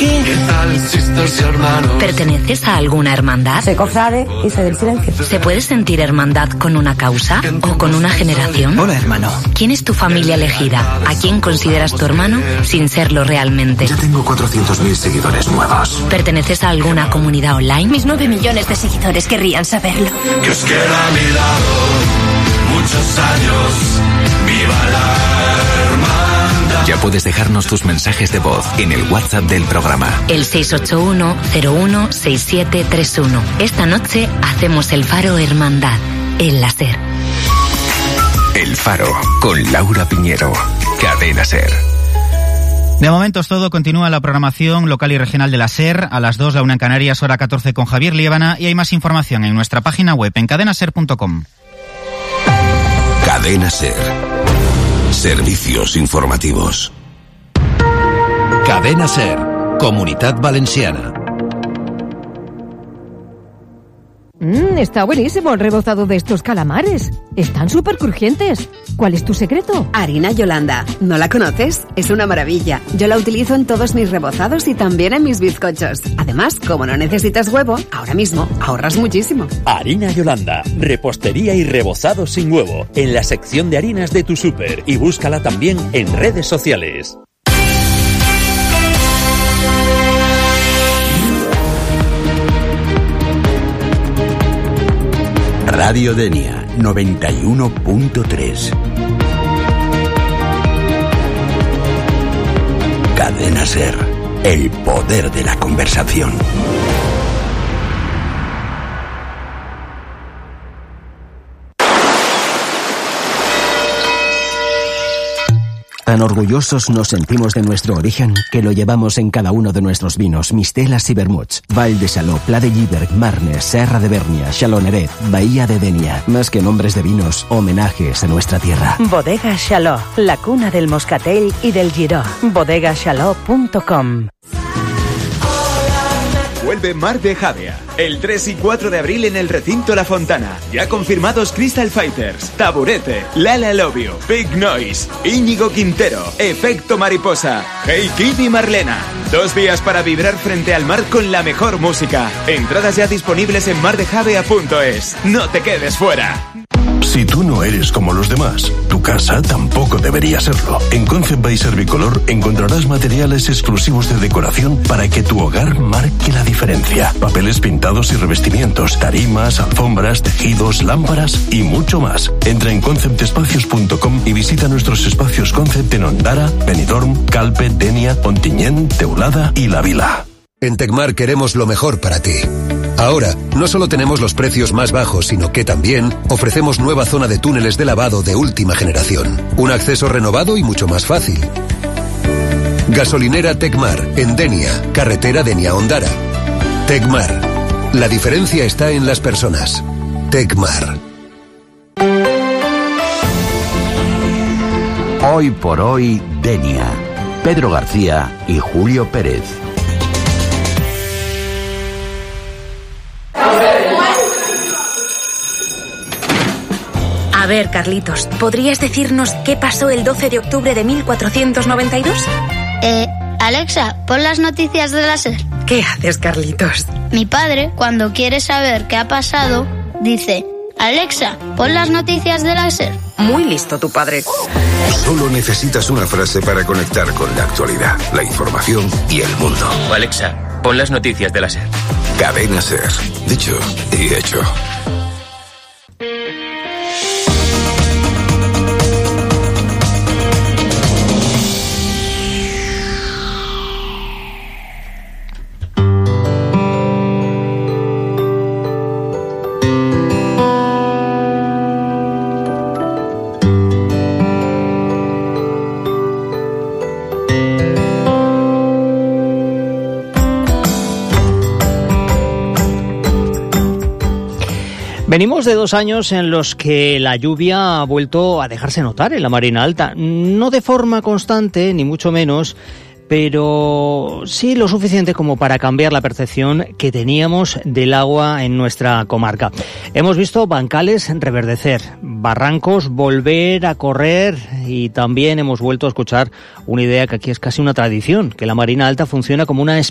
¿Qué tal, sisters y hermanos? ¿Perteneces a alguna hermandad? Soy cofrade y soy del silencio. ¿Se puede sentir hermandad con una causa o con una generación? Hola, hermano. ¿Quién es tu familia elegida? ¿A quién consideras tu hermano sin serlo realmente? Ya tengo 400.000 seguidores nuevos. ¿Perteneces a alguna comunidad online? Mis 9 millones de seguidores querrían saberlo. Que os quiera a mi lado muchos años. ¡Viva la hermandad! Ya puedes dejarnos tus mensajes de voz en el WhatsApp del programa. El 681-016731. Esta noche hacemos el Faro Hermandad, en la SER. El Faro, con Laura Piñero. Cadena SER. De momento es todo. Continúa la programación local y regional de la SER. A las 2, la 1 en Canarias, hora 14 con Javier Liébana. Y hay más información en nuestra página web en cadenaser.com. Cadena SER. Servicios informativos. Cadena SER. Comunitat Valenciana. Está buenísimo el rebozado de estos calamares. Están súper crujientes. ¿Cuál es tu secreto? Harina Yolanda. ¿No la conoces? Es una maravilla. Yo la utilizo en todos mis rebozados y también en mis bizcochos. Además, como no necesitas huevo, ahora mismo ahorras muchísimo. Harina Yolanda. Repostería y rebozado sin huevo. En la sección de harinas de tu súper. Y búscala también en redes sociales. Radio Denia 91.3. Cadena SER. El poder de la conversación. Tan orgullosos nos sentimos de nuestro origen que lo llevamos en cada uno de nuestros vinos, mistelas y vermuts. Vall de Xaló, Pla de Lliberg, Marnes, Serra de Bernia, Xaloneret, Bahía de Denia. Más que nombres de vinos, homenajes a nuestra tierra. Bodega Xaló, la cuna del moscatel y del giró. bodegaxaló.com. Vuelve Mar de Javea. El 3 y 4 de abril en el recinto La Fontana. Ya confirmados Crystal Fighters, Taburete, Lala Love You, Big Noise, Íñigo Quintero, Efecto Mariposa, Hey Kid y Marlena. 2 días para vibrar frente al mar con la mejor música. Entradas ya disponibles en mardejavea.es. No te quedes fuera. Si tú no eres como los demás, tu casa tampoco debería serlo. En Concept by Servicolor encontrarás materiales exclusivos de decoración para que tu hogar marque la diferencia. Papeles pintados y revestimientos, tarimas, alfombras, tejidos, lámparas y mucho más. Entra en conceptespacios.com y visita nuestros espacios Concept en Ondara, Benidorm, Calpe, Denia, Ontinyent, Teulada y La Vila. En Tecmar queremos lo mejor para ti. Ahora, no solo tenemos los precios más bajos, sino que también ofrecemos nueva zona de túneles de lavado de última generación. Un acceso renovado y mucho más fácil. Gasolinera Tecmar, en Denia, carretera Denia-Ondara. Tecmar. La diferencia está en las personas. Tecmar. Hoy por hoy, Denia. Pedro García y Julio Pérez. A ver, Carlitos, ¿podrías decirnos qué pasó el 12 de octubre de 1492? Alexa, pon las noticias de la SER. ¿Qué haces, Carlitos? Mi padre, cuando quiere saber qué ha pasado, dice: Alexa, pon las noticias de la SER. Muy listo tu padre. Solo necesitas una frase para conectar con la actualidad, la información y el mundo. Alexa, pon las noticias de la SER. Cadena SER. Dicho y hecho. Venimos de 2 años en los que la lluvia ha vuelto a dejarse notar en la Marina Alta. No de forma constante, ni mucho menos, pero sí lo suficiente como para cambiar la percepción que teníamos del agua en nuestra comarca. Hemos visto bancales reverdecer, barrancos volver a correr y también hemos vuelto a escuchar una idea que aquí es casi una tradición, que la Marina Alta funciona como una